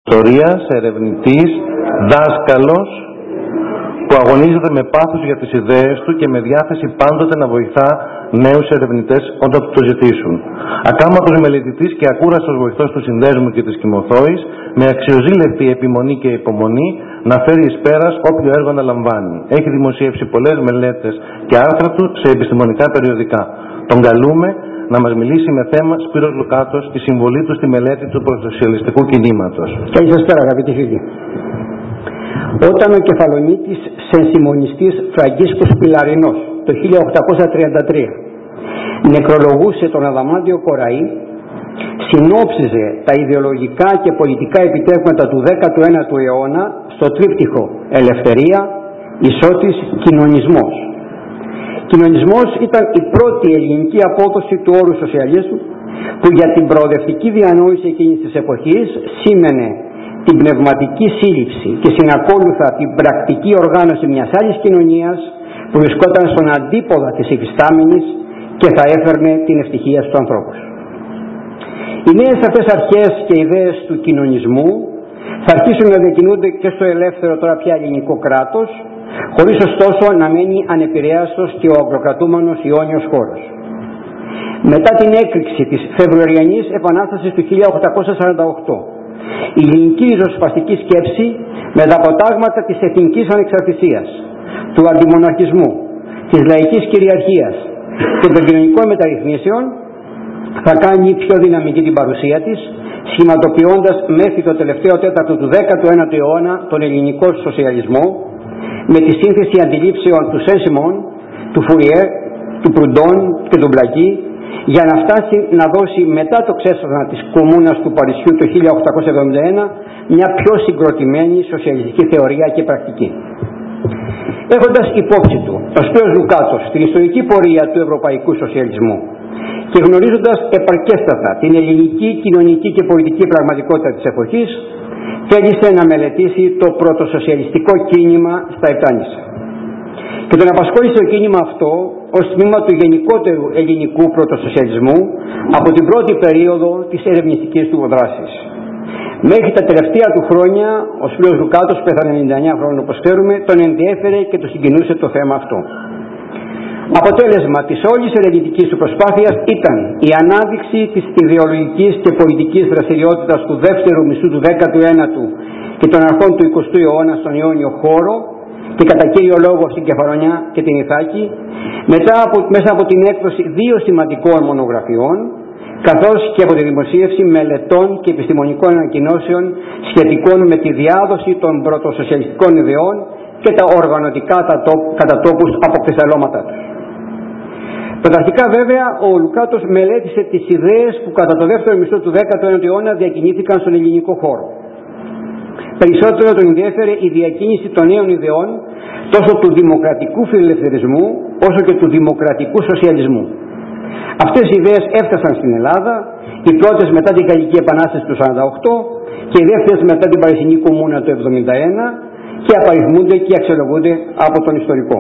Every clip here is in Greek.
ιστορίας, ερευνητής, δάσκαλος που αγωνίζεται με πάθος για τις ιδέες του και με διάθεση πάντοτε να βοηθά νέους ερευνητές όταν το ζητήσουν. Ακάματος μελετητής και ακούραστος βοηθός του Συνδέσμου και της Κιμοθόης, με αξιοζήλευτη επιμονή και υπομονή να φέρει εις πέρας όποιο έργο αναλαμβάνει. Έχει δημοσιεύσει πολλές μελέτες και άρθρα του σε επιστημονικά περιοδικά. Τον καλούμε να μας μιλήσει με θέμα Σπύρος Λουκάτος, τη συμβολή του στη μελέτη του προσοσιαλιστικού κινήματος. Καλησπέρα αγαπητοί φίλοι. Όταν ο κεφαλονίτης σενσιμονιστής Φραγκίσκος Πιλαρινός το 1833 νεκρολογούσε τον Αδαμάντιο Κοραή, συνόψιζε τα ιδεολογικά και πολιτικά επιτεύγματα του 19ου αιώνα στο τρίπτυχο Ελευθερία, Ισότης, Κοινωνισμός. Κοινωνισμός ήταν η πρώτη ελληνική απόδοση του όρου σοσιαλισμού, που για την προοδευτική διανόηση εκείνης της εποχής σήμαινε την πνευματική σύλληψη και συνακόλουθα την πρακτική οργάνωση μιας άλλης κοινωνίας που βρισκόταν στον αντίποδα της υφιστάμενης και θα έφερνε την ευτυχία στους ανθρώπους. Οι νέες αυτές αρχές και ιδέες του κοινωνισμού θα αρχίσουν να διακινούνται και στο ελεύθερο τώρα πια ελληνικό κράτος, χωρίς ωστόσο να μένει ανεπηρέαστος και ο αγγλοκρατούμενος Ιόνιος χώρος. Μετά την έκρηξη της Φεβρουαριανής Επανάστασης του 1848, η ελληνική ριζοσπαστική σκέψη με τα αποτάγματα της εθνικής ανεξαρτησίας, του αντιμοναρχισμού, της λαϊκής κυριαρχίας και των κοινωνικών μεταρρυθμίσεων θα κάνει πιο δυναμική την παρουσία της, σχηματοποιώντας μέχρι το τελευταίο τέταρτο του 19ου αιώνα τον ελληνικό σοσιαλισμό με τη σύνθεση αντιλήψεων του Σεν-Σιμών, του Φουριέ, του Προυντών και του Μπλακί, για να φτάσει να δώσει μετά το ξέσπασμα της Κομμούνας του Παρισιού το 1871 μια πιο συγκροτημένη σοσιαλιστική θεωρία και πρακτική. Έχοντας υπόψη του ο Σπύρος Λουκάτος την ιστορική πορεία του ευρωπαϊκού σοσιαλισμού και γνωρίζοντας επαρκέστατα την ελληνική, κοινωνική και πολιτική πραγματικότητα της εποχής, θέλησε να μελετήσει το πρωτοσοσιαλιστικό κίνημα στα Επτάνησα. Και τον απασχόλησε το κίνημα αυτό ως τμήμα του γενικότερου ελληνικού πρωτοσοσιαλισμού από την πρώτη περίοδο της ερευνητικής του δράσης. Μέχρι τα τελευταία του χρόνια ο Σπύρος Λουκάτος, πέθανε 99 χρόνια όπως ξέρουμε, τον ενδιέφερε και το συγκινούσε το θέμα αυτό. Αποτέλεσμα της όλης ερευνητικής του προσπάθειας ήταν η ανάδειξη της ιδεολογικής και πολιτικής δραστηριότητας του δεύτερου μισού του 19ου και των αρχών του 20ου αιώνα στον Ιόνιο χώρο και κατά κύριο λόγο στην Κεφαλονιά και την Ιθάκη, μέσα από την έκδοση δύο σημαντικών μονογραφιών, καθώς και από τη δημοσίευση μελετών και επιστημονικών ανακοινώσεων σχετικών με τη διάδοση των πρωτοσοσιαλιστικών ιδεών και τα οργανωτικά κατά τόπους αποκρισταλώματά τους. Πρωταρχικά βέβαια ο Λουκάτος μελέτησε τις ιδέες που κατά το δεύτερο μισό του 19ου αιώνα διακινήθηκαν στον ελληνικό χώρο. Περισσότερο τον ενδιέφερε η διακίνηση των νέων ιδεών τόσο του δημοκρατικού φιλελευθερισμού όσο και του δημοκρατικού σοσιαλισμού. Αυτές οι ιδέες έφτασαν στην Ελλάδα, οι πρώτες μετά την Γαλλική Επανάσταση του 1948 και οι δεύτερες μετά την Παρισινή Κομμούνα του 1971 και απαριθμούνται και αξιολογούνται από τον ιστορικό.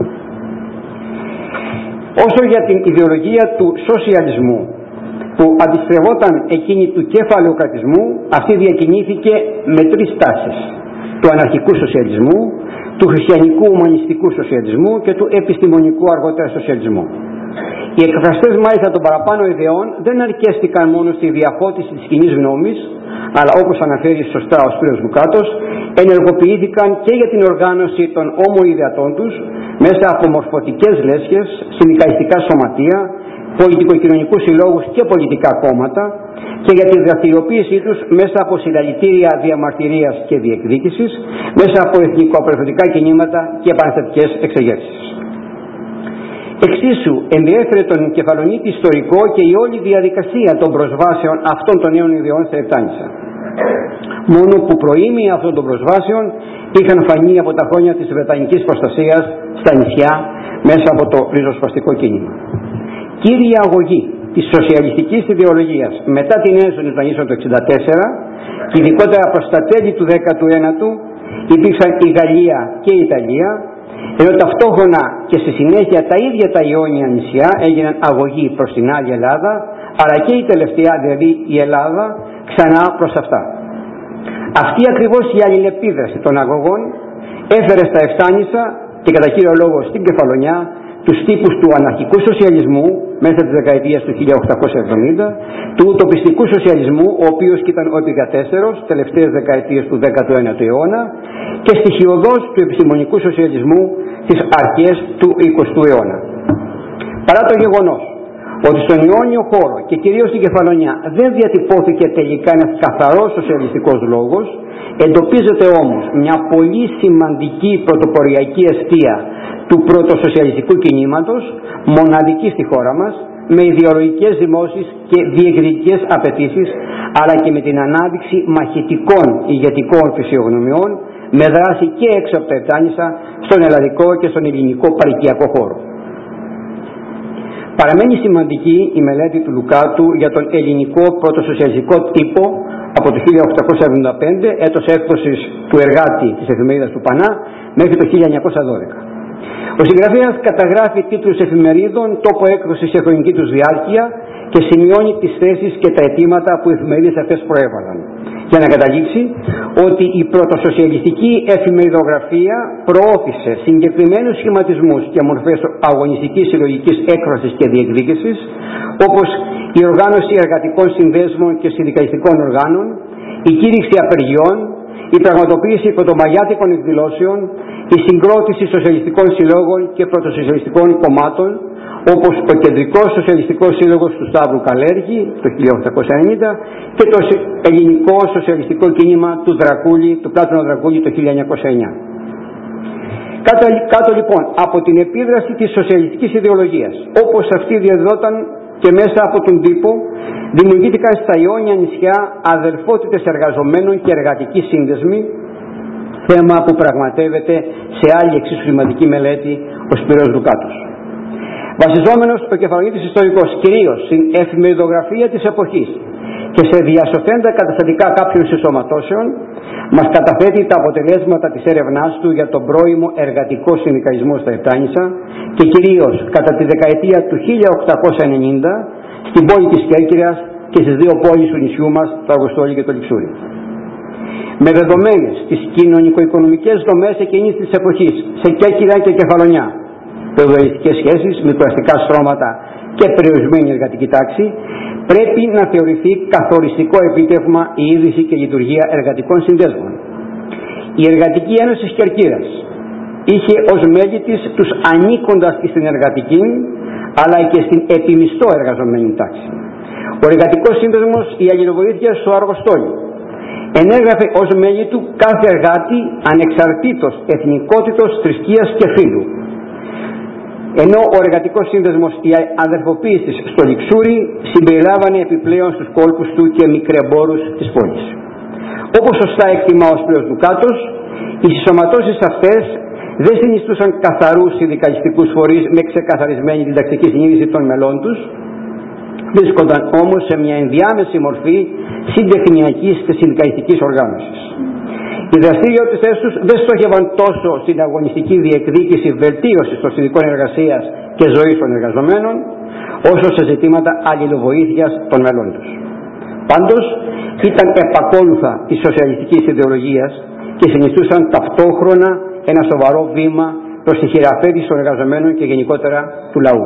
Όσο για την ιδεολογία του σοσιαλισμού που αντιστρεβόταν εκείνη του κεφαλαιοκρατισμού, αυτή διακινήθηκε με τρεις τάσεις: του αναρχικού σοσιαλισμού, του χριστιανικού ουμανιστικού σοσιαλισμού και του επιστημονικού αργότερα σοσιαλισμού. Οι εκφραστές μάλιστα των παραπάνω ιδεών δεν αρκέστηκαν μόνο στη διαφώτιση της κοινής γνώμης, αλλά όπως αναφέρει σωστά ο Σπύρος Λουκάτος, ενεργοποιήθηκαν και για την οργάνωση των ομοειδεατών τους μέσα από μορφωτικές λέσχες, συνδικαλιστικά σωματεία, πολιτικοκοινωνικούς συλλόγους και πολιτικά κόμματα και για τη δραστηριοποίησή τους μέσα από συλλαλητήρια διαμαρτυρίας και διεκδίκησης, μέσα από εθνικοαπελευθερωτικά κινήματα και επαναστατικές εξεγέρσεις. Εξίσου ενδιέφερε τον Κεφαλονίτη ιστορικό και η όλη διαδικασία των προσβάσεων αυτών των νέων ιδεών στα Επτάνησα. Μόνο που προήμια αυτών των προσβάσεων είχαν φανεί από τα χρόνια της Βρετανικής προστασίας στα νησιά μέσα από το ριζοσπαστικό κίνημα. Κύρια αγωγή της σοσιαλιστικής ιδεολογίας μετά την ένωση των νησιών του 1964 και ειδικότερα προς τα τέλη του 19ου υπήρξαν η Γαλλία και η Ιταλία, ενώ ταυτόχρονα και στη συνέχεια τα ίδια τα Ιόνια νησιά έγιναν αγωγή προς την άλλη Ελλάδα, αλλά και η τελευταία, δηλαδή η Ελλάδα, ξανά προς αυτά. Αυτή ακριβώς η αλληλεπίδραση των αγωγών έφερε στα Εφτάνησα και κατά κύριο λόγο στην Κεφαλονιά τους τύπους του αναρχικού σοσιαλισμού μέσα της δεκαετίας του 1870, του ουτοπιστικού σοσιαλισμού, ο οποίος ήταν ο επικατέστερος τελευταίες δεκαετίες του 19ου αιώνα, και στοιχειωδώς του επιστημονικού σοσιαλισμού στις αρχές του 20ου αιώνα. Παρά το γεγονός ότι στον Ιόνιο χώρο και κυρίως στην Κεφαλονιά δεν διατυπώθηκε τελικά ένας καθαρός σοσιαλιστικός λόγος, εντοπίζεται όμως μια πολύ σημαντική πρωτοποριακή αιστεία του πρωτοσοσιαλιστικού κινήματος, μοναδική στη χώρα μας, με ιδεολογικές δημόσεις και διεκδικητικές απαιτήσεις, αλλά και με την ανάδειξη μαχητικών ηγετικών φυσιογνωμιών, με δράση και έξω από τα Εφτάνησα, στον ελλαδικό και στον ελληνικό παροικιακό χώρο. Παραμένει σημαντική η μελέτη του Λουκάτου για τον ελληνικό πρωτοσοσιαλιστικό τύπο από το 1875, έτος έκδοσης του Εργάτη της εφημερίδας του Πανά, μέχρι το 1912. Ο συγγραφέας καταγράφει τίτλους εφημερίδων, τόπο έκδοσης σε χρονική τους διάρκεια και σημειώνει τις θέσεις και τα αιτήματα που οι εφημερίδες αυτές προέβαλαν, για να καταλήξει ότι η πρωτοσοσιαλιστική εφημεριδογραφία προώθησε συγκεκριμένους σχηματισμούς και μορφές αγωνιστικής συλλογικής έκφρασης και διεκδίκησης, όπως η οργάνωση εργατικών συνδέσμων και συνδικαλιστικών οργάνων, η κήρυξη απεργιών, η πραγματοποίηση πρωτομαγιάτικων εκδηλώσεων, η συγκρότηση σοσιαλιστικών συλλόγων και πρωτοσοσιαλιστικών κομμάτων, όπως ο Κεντρικός Σοσιαλιστικός Σύλλογος του Σταύρου Καλέργη το 1890 και το Ελληνικό Σοσιαλιστικό Κίνημα του Πλάτωνα Δρακούλη το 1909. Κάτω λοιπόν από την επίδραση της σοσιαλιστικής ιδεολογίας, όπως αυτή διαδόταν και μέσα από τον τύπο, δημιουργήθηκαν στα Ιόνια νησιά αδελφότητες εργαζομένων και εργατικοί σύνδεσμοι, θέμα που πραγματεύεται σε άλλη εξίσου σημαντική μελέτη ο Σπύρος Λουκάτος. Βασιζόμενος ο κεφαλονίτης ιστορικός κυρίως στην εφημεριδογραφία της εποχής και σε διασωθέντα καταστατικά κάποιων συσσωματώσεων, μας καταθέτει τα αποτελέσματα της έρευνάς του για τον πρώιμο εργατικό συνδικαλισμό στα Εφτάνησα και κυρίως κατά τη δεκαετία του 1890 στην πόλη της Κέρκυρας και στις δύο πόλεις του νησιού μας, το Αργοστόλι και το Λιξούρι. Με δεδομένες τις κοινωνικο-οικονομικές δομές εκείνης της εποχής σε Κέρκυρα και Κεφαλονιά, φεουδαλιστικές σχέσεις, μικροαστικά στρώματα και περιορισμένη εργατική τάξη, πρέπει να θεωρηθεί καθοριστικό επίτευγμα η ίδρυση και λειτουργία εργατικών συνδέσμων. Η Εργατική Ένωση της Κερκύρας είχε ως μέλη της τους ανήκοντας στην εργατική αλλά και στην επιμισθό εργαζομένη τάξη. Ο Εργατικός Σύνδεσμος η Αλληλοβοήθεια στο Αργοστόλι ενέγραφε ως μέλη του κάθε εργάτη ανεξαρτήτως εθνικότητος, θρησκείας και φύλου. Ενώ ο Εργατικός Σύνδεσμος η αδερφοποίηση στο Λιξούρι συμπεριλάμβανε επιπλέον στους κόλπους του και μικρεμπόρους της πόλης. Όπως σωστά εκτιμά ο Σπύρος Λουκάτος, οι συσσωματώσεις αυτές δεν συνιστούσαν καθαρούς συνδικαλιστικούς φορείς με ξεκαθαρισμένη διδακτική συνείδηση των μελών τους, βρίσκονταν όμως σε μια ενδιάμεση μορφή συντεχνιακής και συνδικαλιστικής οργάνωσης. Οι δραστηριότητες τους δεν στόχευαν τόσο στην αγωνιστική διεκδίκηση βελτίωσης των συνδικών εργασίας και ζωής των εργαζομένων, όσο σε ζητήματα αλληλοβοήθειας των μελών τους. Πάντως, ήταν επακόλουθα της σοσιαλιστικής ιδεολογίας και συνιστούσαν ταυτόχρονα ένα σοβαρό βήμα προς τη χειραφέτηση των εργαζομένων και γενικότερα του λαού.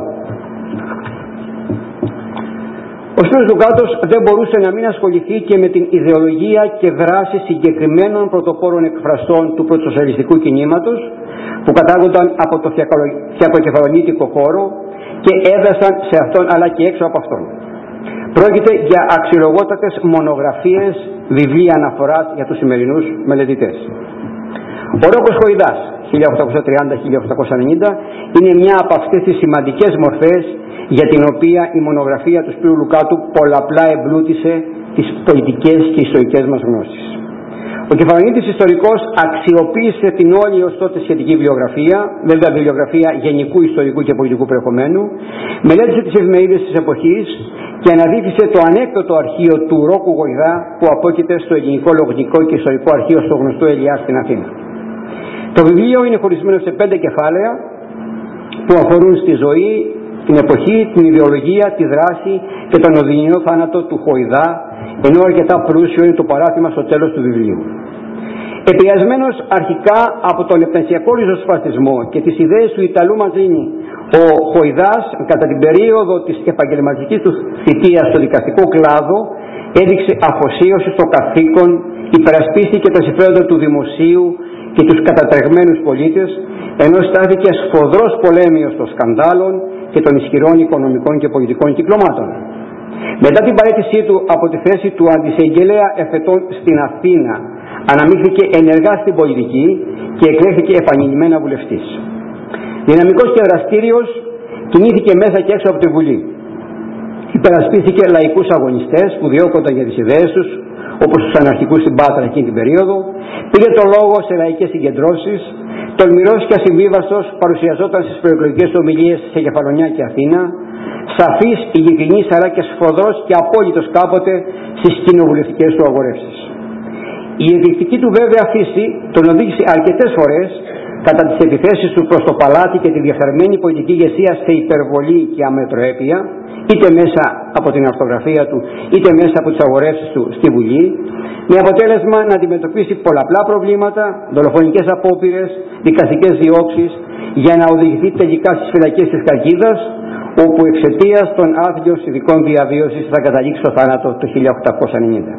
Ο Σπύρος Λουκάτος δεν μπορούσε να μην ασχοληθεί και με την ιδεολογία και δράση συγκεκριμένων πρωτοπόρων εκφραστών του πρωτοσοσιαλιστικού κινήματος που κατάγονταν από το φιακοκεφαλονίτικο χώρο και έδρασαν σε αυτόν αλλά και έξω από αυτόν. Πρόκειται για αξιολογότατες μονογραφίες, βιβλία αναφοράς για τους σημερινούς μελετητές. Ο Ρόκος Χοϊδάς 1830-1890 είναι μια από αυτές τις σημαντικές μορφές για την οποία η μονογραφία του Σπύρου Λουκάτου πολλαπλά εμπλούτησε τις πολιτικές και ιστορικές μας γνώσεις. Ο Κεφαλονίτης ιστορικός αξιοποίησε την όλη ως τότε σχετική βιβλιογραφία, βέβαια βιβλιογραφία γενικού ιστορικού και πολιτικού περιεχομένου, μελέτησε τις εφημερίδες της εποχής και αναδείχθηκε το ανέκδοτο αρχείο του Ρόκου Χοϊδά που απόκειται στο Ελληνικό Λογοτεχνικό και Ιστορικό Αρχείο στο γνωστό Ελιά στην Αθήνα. Το βιβλίο είναι χωρισμένο σε 5 κεφάλαια που αφορούν στη ζωή, την εποχή, την ιδεολογία, τη δράση και τον οδυνηρό θάνατο του Χοϊδά ενώ αρκετά πλούσιο είναι το παράθυμα στο τέλος του βιβλίου. Επηρεασμένος αρχικά από τον επενσιακό ριζοσπαστισμό και τις ιδέες του Ιταλού Ματζίνη, ο Χοϊδάς κατά την περίοδο της επαγγελματικής του θητείας στο δικαστικό κλάδο έδειξε αφοσίωση στο καθήκον, υπερασπίστηκε τα συμφέροντα του δημοσίου και τους κατατρεγμένους πολίτες, ενώ στάθηκε σφοδρός πολέμιος των σκανδάλων και των ισχυρών οικονομικών και πολιτικών κυκλωμάτων. Μετά την παραίτησή του από τη θέση του αντισεγγελέα εφετών στην Αθήνα, αναμίχθηκε ενεργά στην πολιτική και εκλέχθηκε επανειλημμένα βουλευτής. Δυναμικός και δραστήριος, κινήθηκε μέσα και έξω από τη Βουλή. Υπερασπίστηκε λαϊκούς αγωνιστές που διώκονταν για τις ιδέες τους, όπως τους αναρχικούς στην Πάτρα εκείνη την περίοδο, πήγε το λόγο σε λαϊκές συγκεντρώσεις, τολμηρός και ασυμβίβαστος παρουσιαζόταν στις προεκλογικές ομιλίες σε Κεφαλονιά και Αθήνα, σαφής, ειλικρινής αλλά και σφοδρός και απόλυτος κάποτε στις κοινοβουλευτικές του αγορεύσεις. Η ενδεικτική του βέβαια φύση τον οδήγησε αρκετές φορές κατά τις επιθέσεις του προς το παλάτι και τη διεφθαρμένη πολιτική ηγεσία σε υπερβολή και αμετροέπεια, είτε μέσα από την ορθογραφία του είτε μέσα από τις αγορεύσεις του στη Βουλή, με αποτέλεσμα να αντιμετωπίσει πολλαπλά προβλήματα, δολοφονικές απόπειρες, δικαστικές διώξεις, για να οδηγηθεί τελικά στις φυλακές της Καλκίδας, όπου εξαιτίας των άθλιων συνθηκών διαβίωσης θα καταλήξει στο θάνατο το 1890.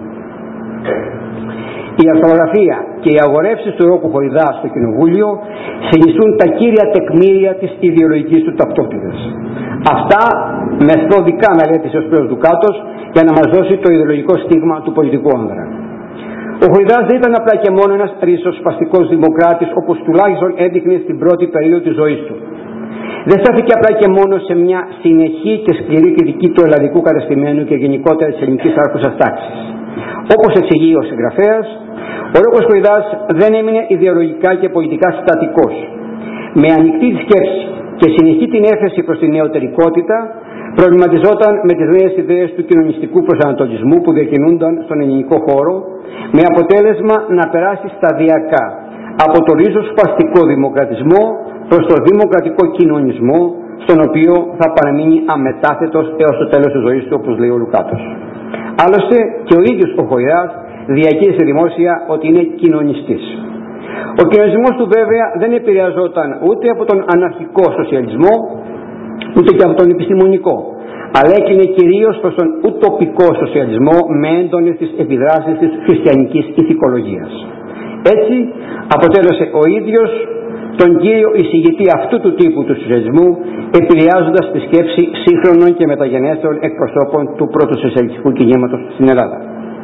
Η αρθρογραφία και οι αγορεύσεις του Ρόκου Χοϊδά στο Κοινοβούλιο συνιστούν τα κύρια τεκμήρια της ιδεολογικής του ταυτότητας. Αυτά μεθοδικά μελέτησε ο Σπύρος Δουκάτος για να μας δώσει το ιδεολογικό στίγμα του πολιτικού άνδρα. Ο Χοϊδάς δεν ήταν απλά και μόνο ένας ριζοσπαστικός δημοκράτης, όπως τουλάχιστον έδειχνε στην πρώτη περίοδο της ζωής του. Δεν στάθηκε απλά και μόνο σε μια συνεχή και σκληρή κριτική του ελλαδικού κατεστημένου και γενικότερα της ελληνικής άρχουσας τάξης. Όπως εξηγεί ο συγγραφέας, ο Ρόκος Χοϊδάς δεν έμεινε ιδεολογικά και πολιτικά στατικός. Με ανοιχτή σκέψη και συνεχή την έφεση προς την νεωτερικότητα, προβληματιζόταν με τις νέες ιδέες του κοινωνιστικού προσανατολισμού που διακινούνταν στον ελληνικό χώρο, με αποτέλεσμα να περάσει σταδιακά από το ριζοσπαστικό δημοκρατισμό προς το δημοκρατικό κοινωνισμό, στον οποίο θα παραμείνει αμετάθετος έως το τέλος της ζωής του, όπως λέει ο Λουκάτος. Άλλωστε και ο ίδιος ο Χοϊδάς διακήρυσε δημόσια ότι είναι κοινωνιστής. Ο κοινωνισμός του βέβαια δεν επηρεαζόταν ούτε από τον αναρχικό σοσιαλισμό ούτε και από τον επιστημονικό, αλλά έκλεινε κυρίως προς τον ουτοπικό σοσιαλισμό με έντονες τις επιδράσεις της χριστιανικής ηθικολογίας. Έτσι αποτέλεσε ο ίδιος τον κύριο εισηγητή αυτού του τύπου του σοσιαλισμού, επηρεάζοντας τη σκέψη σύγχρονων και μεταγενέστερων εκπροσώπων του πρώτου σοσιαλιστικού κινήματος στην Ελλάδα.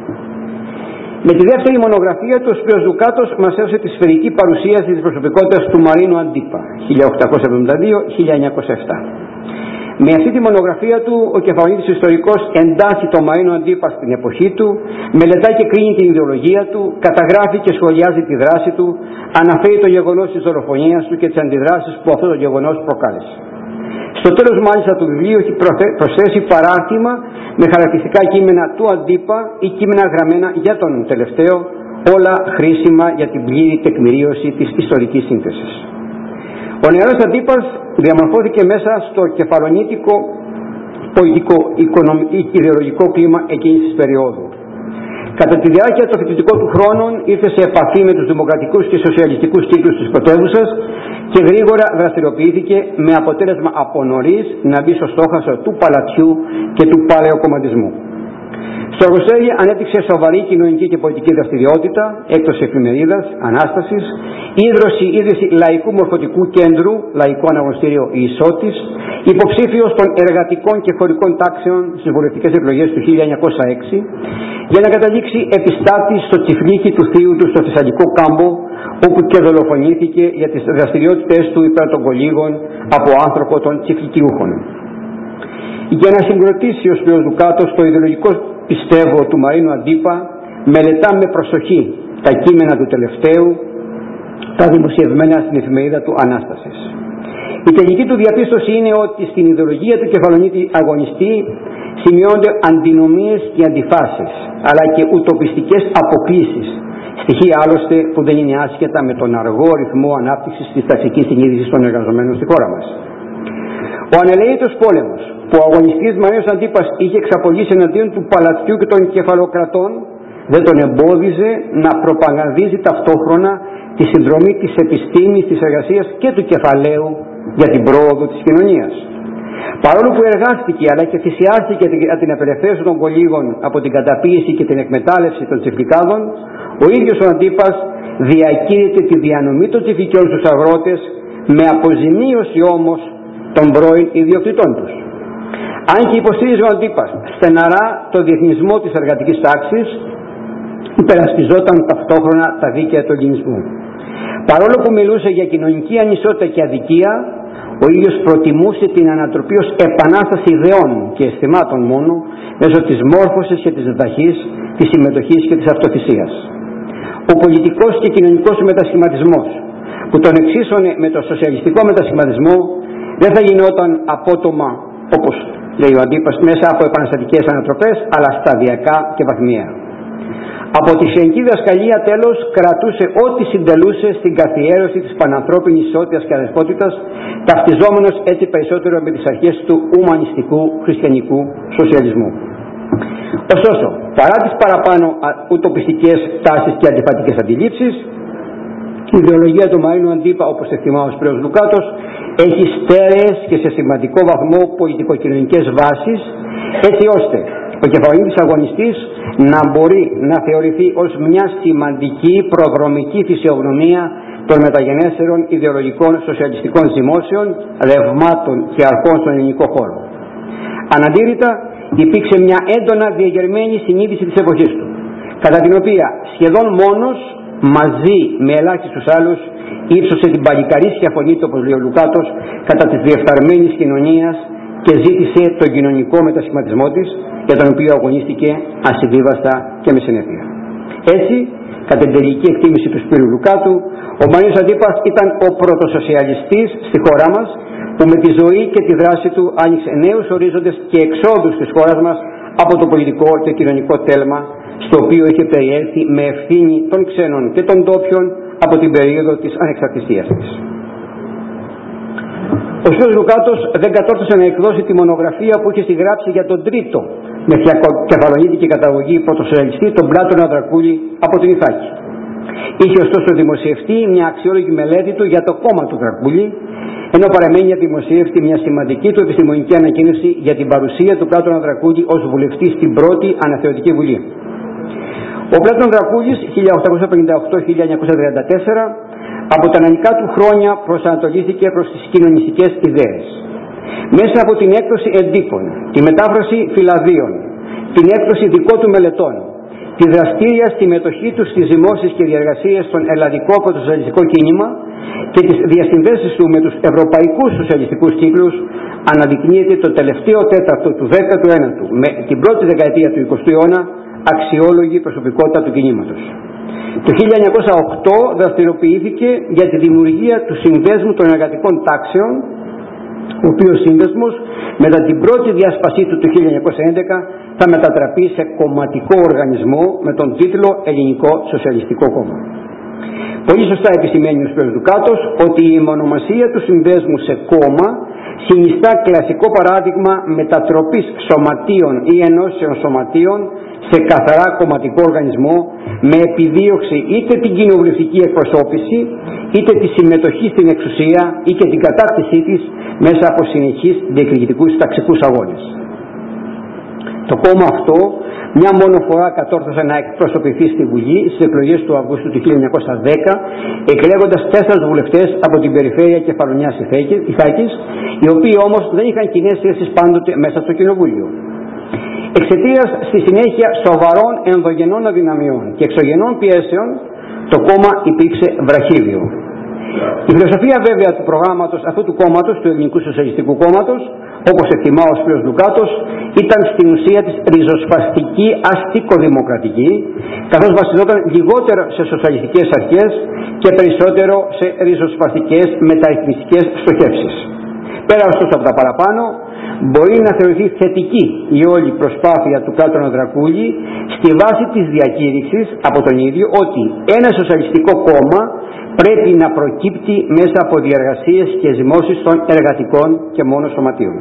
Με τη δεύτερη μονογραφία του, ο Σπύρος Δουκάτος μας έδωσε τη σφαιρική παρουσίαση της προσωπικότητας του Μαρίνου Αντίπα, 1872-1907. Με αυτή τη μονογραφία του, ο Κεφαλονίτης ιστορικός εντάσσει τον Μαρίνο Αντίπα στην εποχή του, μελετά και κρίνει την ιδεολογία του, καταγράφει και σχολιάζει τη δράση του, αναφέρει το γεγονός της δολοφονίας του και τις αντιδράσεις που αυτό το γεγονός προκάλεσε. Στο τέλος μάλιστα του βιβλίου έχει προσθέσει παράρτημα με χαρακτηριστικά κείμενα του Αντίπα ή κείμενα γραμμένα για τον τελευταίο, όλα χρήσιμα για την πλήρη τεκμηρίωση της ιστορικής σύνθεσης. Ο νεαρός Αντίπας διαμορφώθηκε μέσα στο κεφαλονίτικο πολιτικό ιδεολογικό κλίμα εκείνης της περίοδου. Κατά τη διάρκεια των φοιτητικών του χρόνων ήρθε σε επαφή με τους δημοκρατικούς και σοσιαλιστικούς κύκλους της πρωτεύουσας και γρήγορα δραστηριοποιήθηκε με αποτέλεσμα από νωρίς να μπει στο στόχαστρο του παλατιού και του παλαιοκομματισμού. Στο Αργοστέλι ανέπτυξε σοβαρή κοινωνική και πολιτική δραστηριότητα, έκδοση εφημερίδας, Ανάστασης, ίδρυση λαϊκού μορφωτικού κέντρου, λαϊκό αναγνωστήριο Ιησώτης, υποψήφιος των εργατικών και χωρικών τάξεων στις βουλευτικές εκλογές του 1906, για να καταλήξει επιστάτης στο τσιφλίκι του θείου του στο Θεσσαλικό κάμπο, όπου και δολοφονήθηκε για τις δραστηριότητες του υπέρ των κολύγων από άνθρωπο των τσιφλικιούχων. Για να συγκροτήσει ο Σπύρος Δουκάτος το ιδεολογικό πιστεύω του Μαρίνου Αντίπα, μελετά με προσοχή τα κείμενα του τελευταίου, τα δημοσιευμένα στην εφημερίδα του Ανάστασης. Η τελική του διαπίστωση είναι ότι στην ιδεολογία του Κεφαλονίτη αγωνιστή σημειώνονται αντινομίες και αντιφάσεις, αλλά και ουτοπιστικές αποκλίσεις, στοιχεία άλλωστε που δεν είναι άσχετα με τον αργό ρυθμό ανάπτυξης της ταξικής συνείδησης των εργαζομένων στη χώρα μας. Ο ανελαίτος πόλεμος που ο αγωνιστής Μανίος Αντίπας είχε εξαπολύσει εναντίον του παλατιού και των κεφαλοκρατών δεν τον εμπόδιζε να προπαγανδίζει ταυτόχρονα τη συνδρομή της επιστήμης, της εργασίας και του κεφαλαίου για την πρόοδο της κοινωνίας. Παρόλο που εργάστηκε αλλά και θυσιάστηκε για την απελευθέρωση των κολύγων από την καταπίεση και την εκμετάλλευση των τσιφλικάδων, ο ίδιος ο Αντίπας διακήρυτε τη διανομή των τσιφλικιών στους αγρότες με αποζημίωση όμως των πρώην ιδιοκτητών τους. Αν και υποστήριζε ο Αντίπας στεναρά το διεθνισμό της εργατικής τάξης, υπερασπιζόταν ταυτόχρονα τα δίκαια του ελληνισμού. Παρόλο που μιλούσε για κοινωνική ανισότητα και αδικία, ο ίδιος προτιμούσε την ανατροπή ως επανάσταση ιδεών και αισθημάτων μόνο, μέσω της μόρφωσης και της διδαχής, της συμμετοχής και της αυτοθυσίας. Ο πολιτικός και κοινωνικός μετασχηματισμός, που τον εξίσωνε με το σοσιαλιστικό μετασχηματισμό, δεν θα γινόταν απότομα, όπως λέει ο Αντίπας, μέσα από επαναστατικές ανατροπές, αλλά σταδιακά και βαθμιαία. Από τη χριστιανική διδασκαλία τέλος κρατούσε ό,τι συντελούσε στην καθιέρωση της πανανθρώπινης ισότητας και αδεσπότητας, ταυτιζόμενος έτσι περισσότερο με τις αρχές του ουμανιστικού χριστιανικού σοσιαλισμού. Ωστόσο, παρά τις παραπάνω ουτοπιστικές τάσεις και αντιφατικές αντιλήψεις, η ιδεολογία του Μαρίνου Αντίπα, όπως εκτιμά ο Σπύρος Λουκάτος, έχει στέρεες και σε σημαντικό βαθμό πολιτικοκοινωνικές βάσεις, έτσι ώστε ο κεφαλονίτης αγωνιστής να μπορεί να θεωρηθεί ως μια σημαντική προδρομική φυσιογνωμία των μεταγενέστερων ιδεολογικών σοσιαλιστικών δημόσιων, ρευμάτων και αρχών στον ελληνικό χώρο. Αναντήρητα, υπήρξε μια έντονα διεγερμένη συνείδηση της εποχής του, κατά την οποία σχεδόν μόνος, μαζί με ελάχιστους άλλους, ύψωσε την παλικαρίσια φωνή του, όπως λέει ο Λουκάτος, κατά της διεφθαρμένης κοινωνίας και ζήτησε τον κοινωνικό μετασχηματισμό της, για τον οποίο αγωνίστηκε ασυμβίβαστα και με συνέπεια. Έτσι, κατά την τελική εκτίμηση του Σπύρου Λουκάτου, ο Μανίος Αντίπας ήταν ο πρωτοσοσιαλιστής στη χώρα μας, που με τη ζωή και τη δράση του άνοιξε νέους ορίζοντες και εξόδους της χώρας μας από το πολιτικό και κοινωνικό τέλμα, στο οποίο είχε περιέλθει με ευθύνη των ξένων και των ντόπιων από την περίοδο της ανεξαρτησίας της. Ο Σπύρος Λουκάτος δεν κατόρθωσε να εκδώσει τη μονογραφία που είχε συγγράψει για τον τρίτο με κεφαλονίτη και καταγωγή πρωτοσοσιαλιστή, τον Πλάτωνα Δρακούλη, από την Ιθάκη. Είχε ωστόσο δημοσιευτεί μια αξιόλογη μελέτη του για το κόμμα του Δρακούλη, ενώ παραμένει αδημοσίευτη μια σημαντική του επιστημονική ανακοίνωση για την παρουσία του Πλάτωνα Δρακούλη ως βουλευτή στην πρώτη Αναθεωτική Βουλή. Ο Πλάτωνας Δρακούλης 1858-1934 από τα νεανικά του χρόνια προσανατολίστηκε προς τις κοινωνιστικές ιδέες. Μέσα από την έκδοση εντύπων, τη μετάφραση φυλαδίων, την έκδοση δικών του μελετών, τη δραστήρια συμμετοχή του στις δημόσιες και διεργασίες στον ελλαδικό πρωτοσοσιαλιστικό κίνημα και τις διασυνδέσεις του με τους ευρωπαϊκούς σοσιαλιστικούς κύκλους, αναδεικνύεται το τελευταίο τέταρτο του 19ου με την πρώτη δεκαετία του 20ου αιώνα αξιόλογη προσωπικότητα του κινήματος. Το 1908 δραστηριοποιήθηκε για τη δημιουργία του Συνδέσμου των Εργατικών Τάξεων, ο οποίος σύνδεσμος μετά την πρώτη διάσπασή του το 1911 θα μετατραπεί σε κομματικό οργανισμό με τον τίτλο Ελληνικό Σοσιαλιστικό Κόμμα. Πολύ σωστά επισημαίνει ο Σπύρος Λουκάτος ότι η μονομασία του συνδέσμου σε κόμμα συνιστά κλασικό παράδειγμα μετατροπής σωματείων ή ενώσεων σωματείων σε καθαρά κομματικό οργανισμό, με επιδίωξη είτε την κοινοβουλευτική εκπροσώπηση, είτε τη συμμετοχή στην εξουσία ή και την κατάκτησή της μέσα από συνεχείς διεκδικητικούς ταξικούς αγώνες. Το κόμμα αυτό μια μόνο φορά κατόρθωσε να εκπροσωπηθεί στη Βουλή στις εκλογές του Αυγούστου του 1910, εκλέγοντας 4 βουλευτές από την περιφέρεια Κεφαλονιάς Ιθάκης, οι οποίοι όμως δεν είχαν κοινές θέσεις πάντοτε μέσα στο κοινοβούλιο. Εξαιτίας στη συνέχεια σοβαρών ενδογενών αδυναμιών και εξωγενών πιέσεων, το κόμμα υπήρξε βραχύδιο. Η φιλοσοφία βέβαια του προγράμματος αυτού του κόμματος, του Ελληνικού Σοσιαλιστικού Κόμματος, όπως εκτιμά ο Σπύρος Λουκάτος, ήταν στην ουσία της ριζοσπαστική αστικοδημοκρατική, καθώς βασιζόταν λιγότερο σε σοσιαλιστικές αρχές και περισσότερο σε ριζοσπαστικές μεταρρυθμιστικές στοχεύσεις. Πέρα ωστόσο από τα παραπάνω, μπορεί να θεωρηθεί θετική η όλη προσπάθεια του Πλάτωνα Δρακούλη στη βάση της διακήρυξης από τον ίδιο ότι ένα σοσιαλιστικό κόμμα πρέπει να προκύπτει μέσα από διεργασίες και ζυμώσεις των εργατικών και μόνο σωματείων.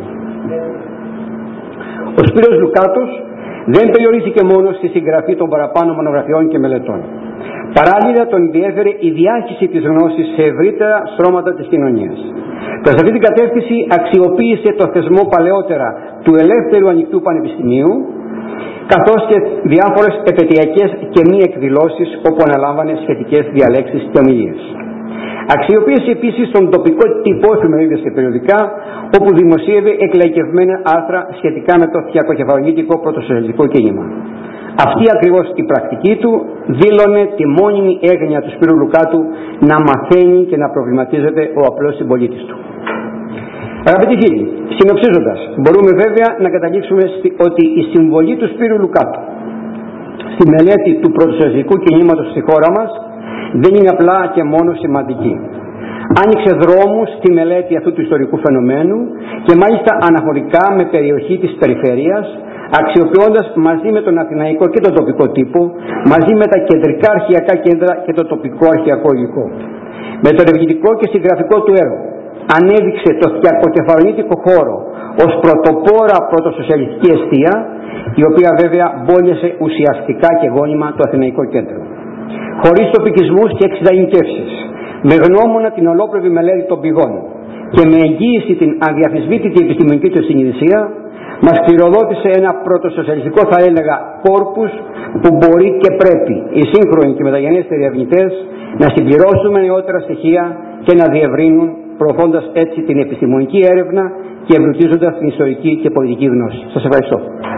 Ο Σπύρος Λουκάτος δεν περιορίστηκε μόνο στη συγγραφή των παραπάνω μονογραφιών και μελετών. Παράλληλα τον ενδιέφερε η διάχυση της γνώσης σε ευρύτερα στρώματα της κοινωνίας. Προς αυτή την κατεύθυνση αξιοποίησε το θεσμό παλαιότερα του ελεύθερου ανοιχτού πανεπιστημίου, καθώς και διάφορες επαιτειακές και μη εκδηλώσεις όπου αναλάμβανε σχετικές διαλέξεις και ομιλίες. Αξιοποίησε επίσης τον τοπικό τύπο, εφημερίδες και περιοδικά, όπου δημοσίευε εκλαϊκευμένα άρθρα σχετικά με το θιακοκεφαλονίτικο πρωτοσοσιαλιστικό κίνημα. Αυτή ακριβώς η πρακτική του δήλωνε τη μόνιμη έγνοια του Σπύρου Λουκάτου να μαθαίνει και να προβληματίζεται ο απλός συμπολίτης του. Αγαπητοί φίλοι, συνοψίζοντας, μπορούμε βέβαια να καταλήξουμε ότι η συμβολή του Σπύρου Λουκάτου στη μελέτη του πρωτοσοσιαλιστικού κινήματος στη χώρα μας δεν είναι απλά και μόνο σημαντική. Άνοιξε δρόμους στη μελέτη αυτού του ιστορικού φαινομένου και μάλιστα αναφορικά με περιοχή της περιφέρειας, αξιοποιώντας μαζί με τον αθηναϊκό και τον τοπικό τύπο, μαζί με τα κεντρικά αρχαιακά κέντρα και το τοπικό αρχαιακό υλικό. Με το ερευνητικό και συγγραφικό του έργο ανέδειξε το θιακοκεφαλονίτικο χώρο ως πρωτοπόρα πρωτοσοσιαλιστική εστία, η οποία βέβαια μπόλιασε ουσιαστικά και γόνιμα το αθηναϊκό κέντρο. Χωρίς τοπικισμούς και εξειδανικεύσεις, με γνώμονα την ολόπλευρη μελέτη των πηγών και με εγγύηση την αδιαφυσβήτητη επιστημονική του συνειδησία, μας κληροδότησε ένα πρωτοσοσιαλιστικό, θα έλεγα, κόρπους που μπορεί και πρέπει οι σύγχρονοι και μεταγενέστεροι ερευνητές να συμπληρώσουν με νεότερα στοιχεία και να διευρύνουν, προωθώντας έτσι την επιστημονική έρευνα και εμπλουτίζοντας την ιστορική και πολιτική γνώση. Σας ευχαριστώ.